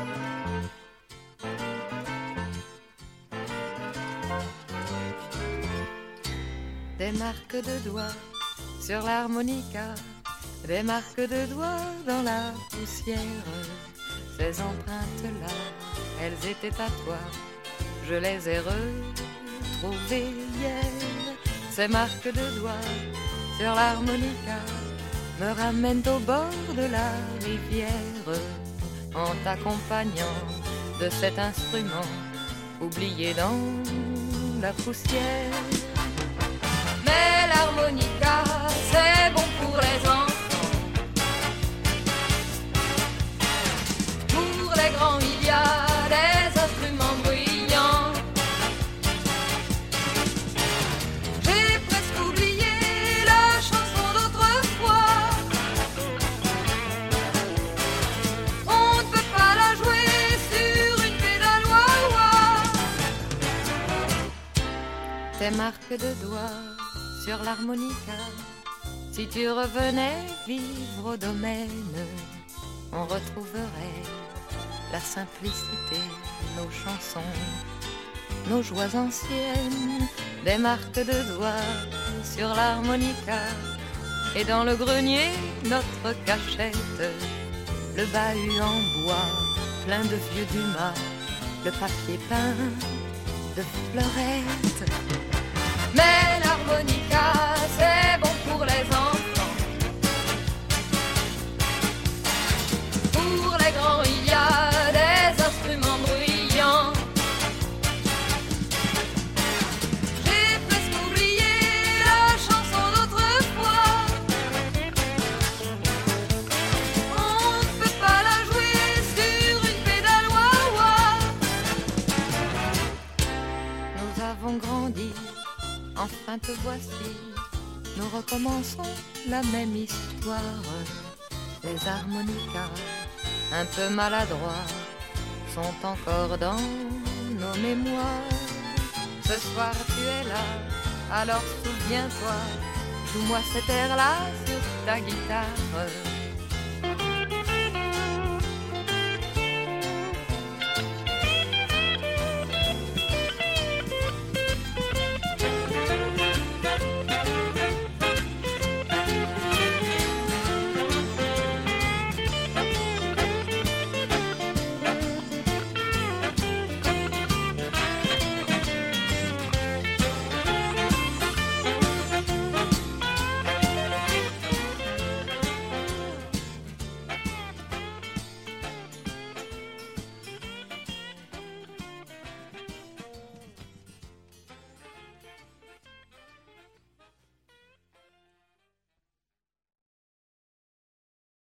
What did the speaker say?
Des marques de doigts sur l'harmonica, des marques de doigts dans la poussière. Ces empreintes-là, elles étaient à toi, je les ai retrouvées hier. Ces marques de doigts sur l'harmonica me ramènent au bord de la rivière, en t'accompagnant de cet instrument oublié dans la poussière. Mais l'harmonica, c'est bon pour les enfants. Pour les grands, il y a des instruments bruyants. J'ai presque oublié la chanson d'autrefois. On ne peut pas la jouer sur une pédale wah-wah. Tes marques de doigts sur l'harmonica, si tu revenais vivre au domaine, on retrouverait la simplicité, nos chansons, nos joies anciennes, des marques de doigts sur l'harmonica, et dans le grenier, notre cachette, le bahut en bois, plein de vieux dumas, le papier peint de fleurettes. Mais l'harmonica, c'est bon pour les enfants. Pour les grands, il y a des instruments bruyants. J'ai presque oublié la chanson d'autrefois. On ne peut pas la jouer sur une pédale wah-wah. Nous avons grandi, enfin te voici, nous recommençons la même histoire. Les harmonicas, un peu maladroits, sont encore dans nos mémoires. Ce soir tu es là, alors souviens-toi, joue-moi cet air-là sur ta guitare.